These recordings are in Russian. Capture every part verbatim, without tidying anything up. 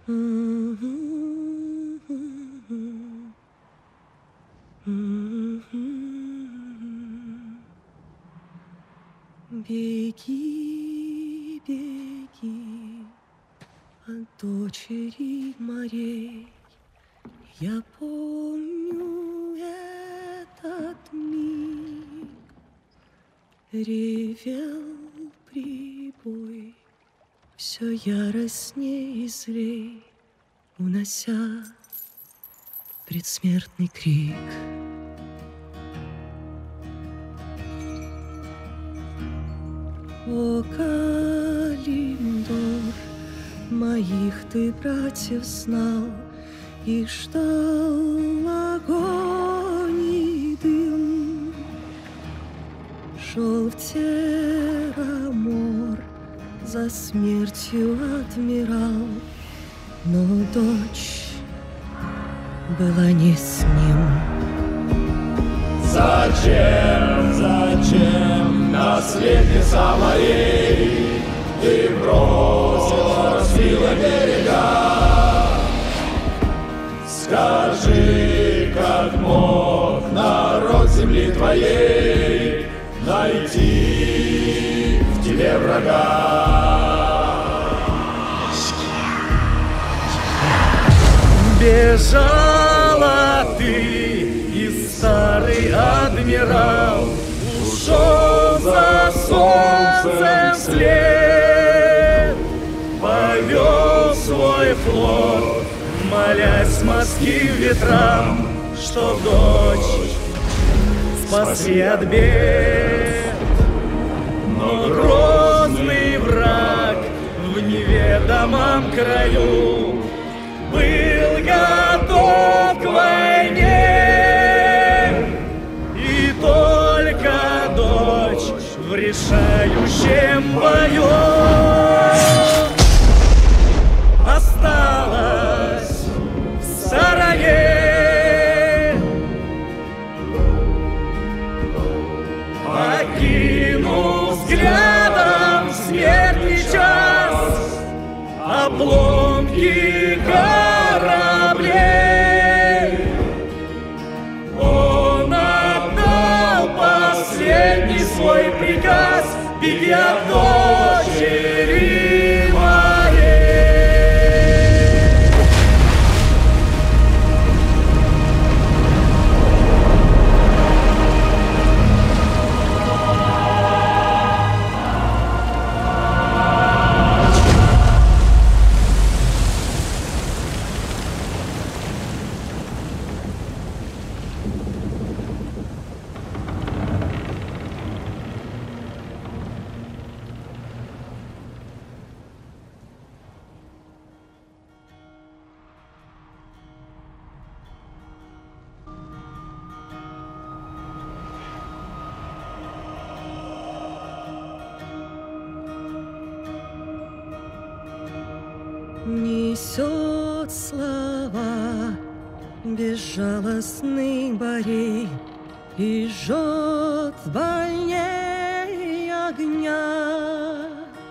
Беги, беги от дочери морей. Я помню этот миг. Ревел прибой, все яростней и злей, унося предсмертный крик. О, Калимдор, моих ты братьев знал и ждал огонь и дым. Шел в Терамор, за смертью отмирал, но дочь была не с ним. Зачем, зачем, наследница моей, ты бросила, разбила берега? Скажи, как мог народ земли твоей найти в тебе врага? Бежала ты, старый адмирал, ушел за солнцем вслед, повел свой флот, молясь морским ветрам, что дочь спасли от бед. Но грозный враг в неведомом краю был готов к войне. В решающем бою осталась в сарае, окинув взглядом смертный час, обломки кораблей. Он отдал последний свой приказ: беги от дочери моей. Несет слова безжалостных борей и жжет больней огня.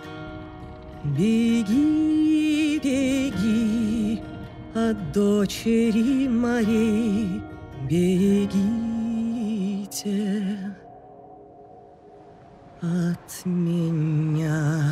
Беги, беги от дочери моей, бегите от меня.